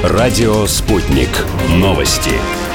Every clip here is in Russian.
Радио «Спутник». Новости.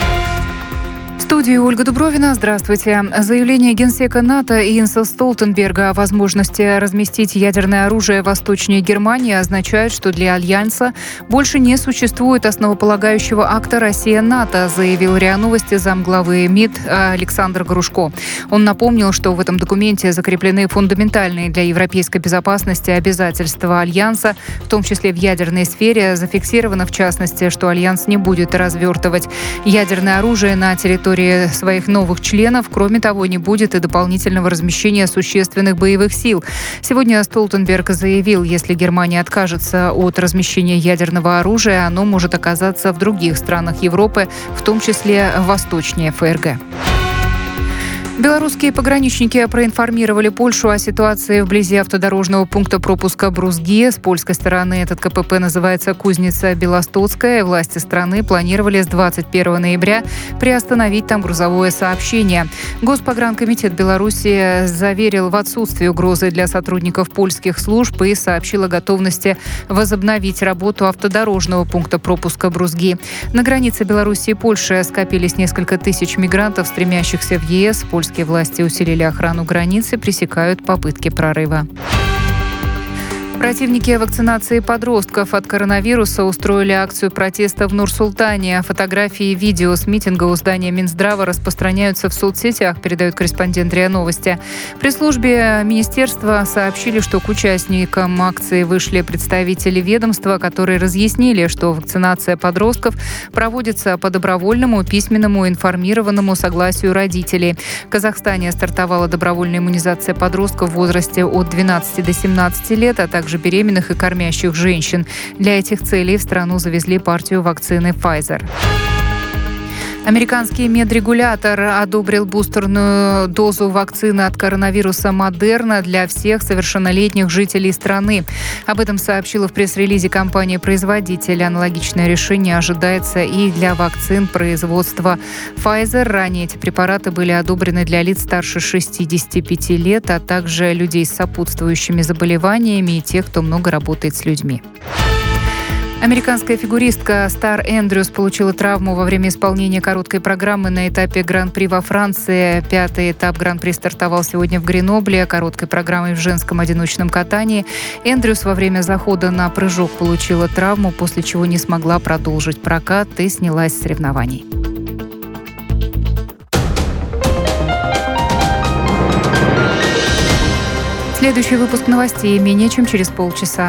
В студии Ольга Дубровина. Здравствуйте. Заявление генсека НАТО Йенса Столтенберга о возможности разместить ядерное оружие восточнее Германии означает, что для Альянса больше не существует основополагающего акта «Россия-НАТО», заявил РИА Новости замглавы МИД Александр Грушко. Он напомнил, что в этом документе закреплены фундаментальные для европейской безопасности обязательства Альянса, в том числе в ядерной сфере. Зафиксировано, в частности, что Альянс не будет развертывать ядерное оружие на территории своих новых членов. Кроме того, не будет и дополнительного размещения существенных боевых сил. Сегодня Столтенберг заявил, если Германия откажется от размещения ядерного оружия, оно может оказаться в других странах Европы, в том числе восточнее ФРГ. Белорусские пограничники проинформировали Польшу о ситуации вблизи автодорожного пункта пропуска Брузги. С польской стороны этот КПП называется Кузница Белостоцкая. Власти страны планировали с 21 ноября приостановить там грузовое сообщение. Госпогранкомитет Беларуси заверил в отсутствии угрозы для сотрудников польских служб и сообщил о готовности возобновить работу автодорожного пункта пропуска Брузги. На границе Беларуси и Польши скопились несколько тысяч мигрантов, стремящихся в ЕС. Польские власти усилили охрану границы, пресекают попытки прорыва. Противники вакцинации подростков от коронавируса устроили акцию протеста в Нур-Султане. Фотографии и видео с митинга у здания Минздрава распространяются в соцсетях, передает корреспондент РИА Новости. При службе министерства сообщили, что к участникам акции вышли представители ведомства, которые разъяснили, что вакцинация подростков проводится по добровольному, письменному, информированному согласию родителей. В Казахстане стартовала добровольная иммунизация подростков в возрасте от 12 до 17 лет, а также беременных и кормящих женщин. Для этих целей в страну завезли партию вакцины Pfizer. Американский медрегулятор одобрил бустерную дозу вакцины от коронавируса Модерна для всех совершеннолетних жителей страны. Об этом сообщила в пресс-релизе компания-производитель. Аналогичное решение ожидается и для вакцин производства Pfizer. Ранее эти препараты были одобрены для лиц старше 65 лет, а также людей с сопутствующими заболеваниями и тех, кто много работает с людьми. Американская фигуристка Стар Эндрюс получила травму во время исполнения короткой программы на этапе Гран-при во Франции. 5-й этап Гран-при стартовал сегодня в Гренобле. Короткой программой в женском одиночном катании Эндрюс во время захода на прыжок получила травму, после чего не смогла продолжить прокат и снялась с соревнований. Следующий выпуск новостей менее чем через полчаса.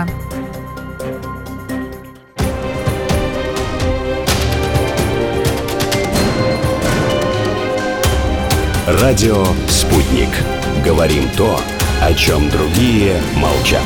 Радио «Спутник». Говорим то, о чем другие молчат.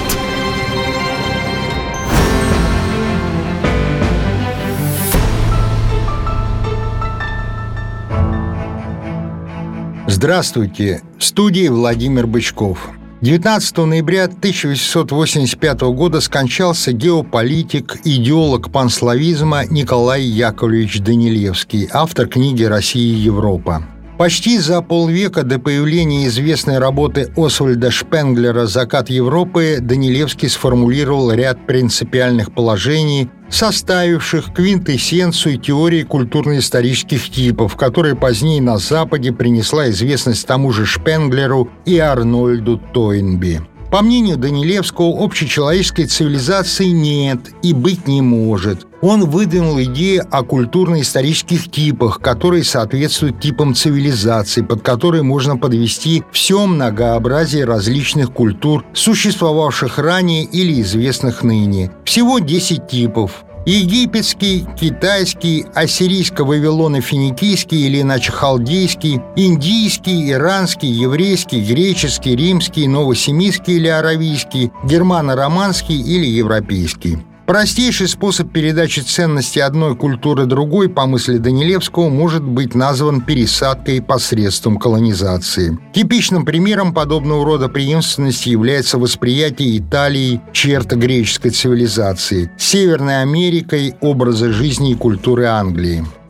Здравствуйте! В студии Владимир Бычков. 19 ноября 1885 года скончался геополитик, идеолог панславизма Николай Яковлевич Данилевский, автор книги «Россия и Европа». Почти за полвека до появления известной работы Освальда Шпенглера «Закат Европы» Данилевский сформулировал ряд принципиальных положений, составивших квинтэссенцию теории культурно-исторических типов, которая позднее на Западе принесла известность тому же Шпенглеру и Арнольду Тойнби. По мнению Данилевского, общечеловеческой цивилизации нет и быть не может. Он выдвинул идею о культурно-исторических типах, которые соответствуют типам цивилизации, под которые можно подвести все многообразие различных культур, существовавших ранее или известных ныне. Всего 10 типов. Египетский, китайский, ассирийско-вавилоно-финикийский или иначе халдейский, индийский, иранский, еврейский, греческий, римский, новосемитский или аравийский, германо-романский или европейский. Простейший способ передачи ценностей одной культуры другой, по мысли Данилевского, может быть назван пересадкой посредством колонизации. Типичным примером подобного рода преемственности является восприятие Италией черт греческой цивилизации, Северной Америкой образа жизни и культуры Англии.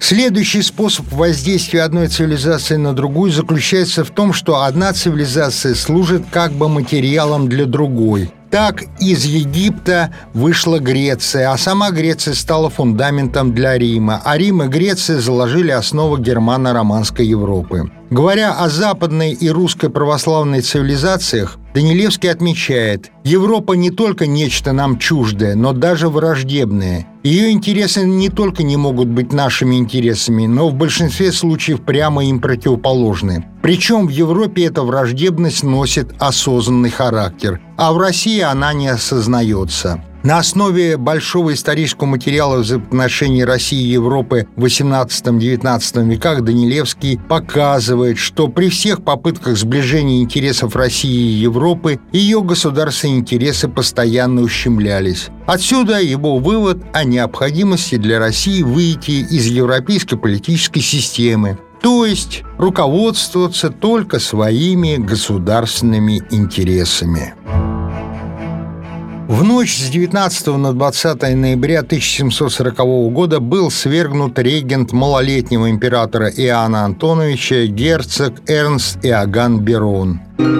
Следующий способ воздействия одной цивилизации на другую заключается в том, что одна цивилизация служит как бы материалом для другой. Так из Египта вышла Греция, а сама Греция стала фундаментом для Рима, а Рим и Греция заложили основу германо-романской Европы. Говоря о западной и русской православной цивилизациях, Данилевский отмечает: Европа не только нечто нам чуждое, но даже враждебное. Ее интересы не только не могут быть нашими интересами, но в большинстве случаев прямо им противоположны. Причем в Европе эта враждебность носит осознанный характер, а в России она не осознается. На основе большого исторического материала взаимоотношений России и Европы в XVIII-XIX веках Данилевский показывает, что при всех попытках сближения интересов России и Европы ее государственные интересы постоянно ущемлялись. Отсюда его вывод о необходимости для России выйти из европейской политической системы, то есть руководствоваться только своими государственными интересами. В ночь с 19 на 20 ноября 1740 года был свергнут регент малолетнего императора Иоанна Антоновича герцог Эрнст Иоганн Берон.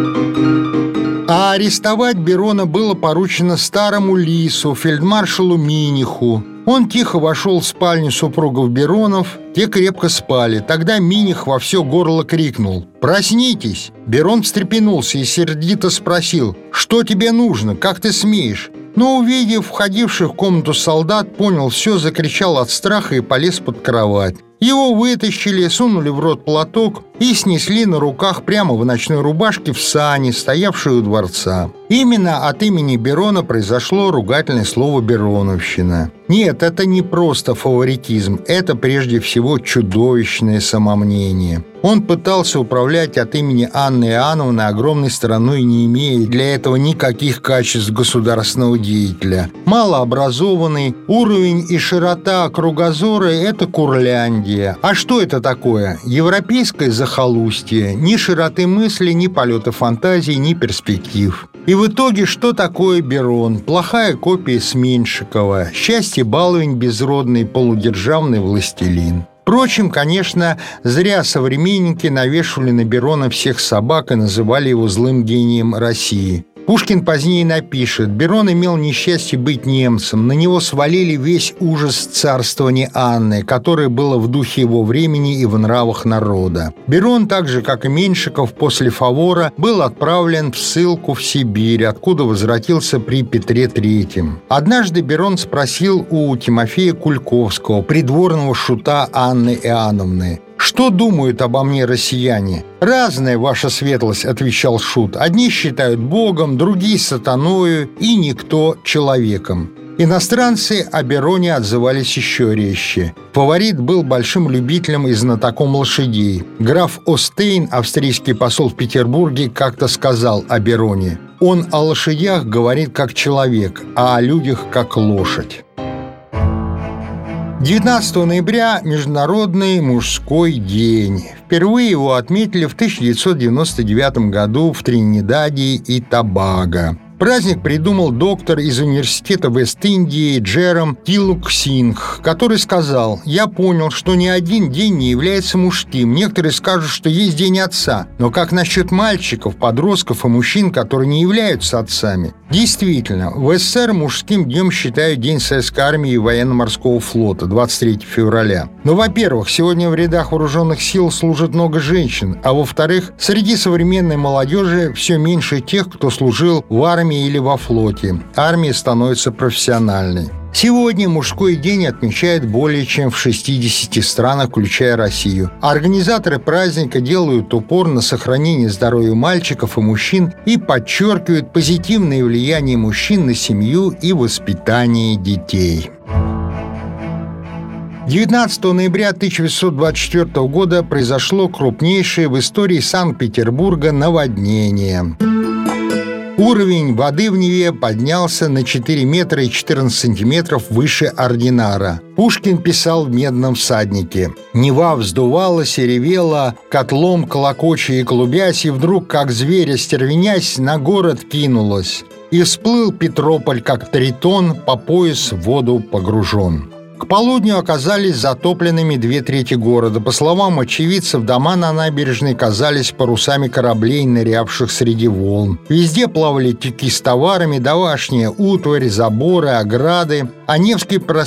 А арестовать Берона было поручено старому лису, фельдмаршалу Миниху. Он тихо вошел в спальню супругов Беронов, те крепко спали. Тогда Миних во все горло крикнул: «Проснитесь!» Берон встрепенулся и сердито спросил: «Что тебе нужно? Как ты смеешь?» Но, увидев входивших в комнату солдат, понял все, закричал от страха и полез под кровать. Его вытащили, сунули в рот платок и снесли на руках прямо в ночной рубашке в сани, стоявшие у дворца. Именно от имени Берона произошло ругательное слово «бероновщина». Нет, это не просто фаворитизм, это прежде всего чудовищное самомнение. Он пытался управлять от имени Анны Иоанновны огромной страной, не имея для этого никаких качеств государственного деятеля. Малообразованный, уровень и широта кругозора – это Курляндия. А что это такое? Европейское захолустье. Ни широты мысли, ни полета фантазии, ни перспектив. И в итоге что такое Берон? Плохая копия Сменшикова. Счастье баловень безродный, полудержавный властелин. Впрочем, конечно, зря современники навешивали на Берона всех собак и называли его злым гением России. Пушкин позднее напишет: Берон имел несчастье быть немцем, на него свалили весь ужас царствования Анны, которое было в духе его времени и в нравах народа. Берон, так же как и Меньшиков после Фавора, был отправлен в ссылку в Сибирь, откуда возвратился при Петре III. Однажды Берон спросил у Тимофея Кульковского, придворного шута Анны Иоанновны: «Что думают обо мне россияне?» «Разное, ваша светлость», — отвечал шут. «Одни считают богом, другие сатаною и никто человеком». Иностранцы о Бероне отзывались еще резче. Фаворит был большим любителем и знатоком лошадей. Граф Остейн, австрийский посол в Петербурге, как-то сказал о Бероне: «Он о лошадях говорит как человек, а о людях как лошадь». 19 ноября – Международный мужской день. Впервые его отметили в 1999 году в Тринидаде и Тобаго. Праздник придумал доктор из университета Вест-Индии Джером Тилуксингх, который сказал: «Я понял, что ни один день не является мужским. Некоторые скажут, что есть день отца. Но как насчет мальчиков, подростков и мужчин, которые не являются отцами?» Действительно, в СССР мужским днем считают День Советской армии и военно-морского флота, 23 февраля. Но, во-первых, сегодня в рядах вооруженных сил служит много женщин, а во-вторых, среди современной молодежи все меньше тех, кто служил в армии или во флоте. Армия становится профессиональной. Сегодня мужской день отмечают более чем в 60 странах, включая Россию. Организаторы праздника делают упор на сохранение здоровья мальчиков и мужчин и подчеркивают позитивное влияние мужчин на семью и воспитание детей. 19 ноября 1824 года произошло крупнейшее в истории Санкт-Петербурга наводнение. Уровень воды в Неве поднялся на 4 метра и 14 сантиметров выше ординара. Пушкин писал в «Медном всаднике»: «Нева вздувалась и ревела, котлом клокоча и клубясь, и вдруг, как зверь остервенясь, на город кинулась. И всплыл Петрополь, как тритон, по пояс в воду погружен». К полудню оказались затопленными 2/3 города. По словам очевидцев, дома на набережной казались парусами кораблей, нырявших среди волн. Везде плавали тюки с товарами, домашняя утварь, заборы, ограды. А Невский проспект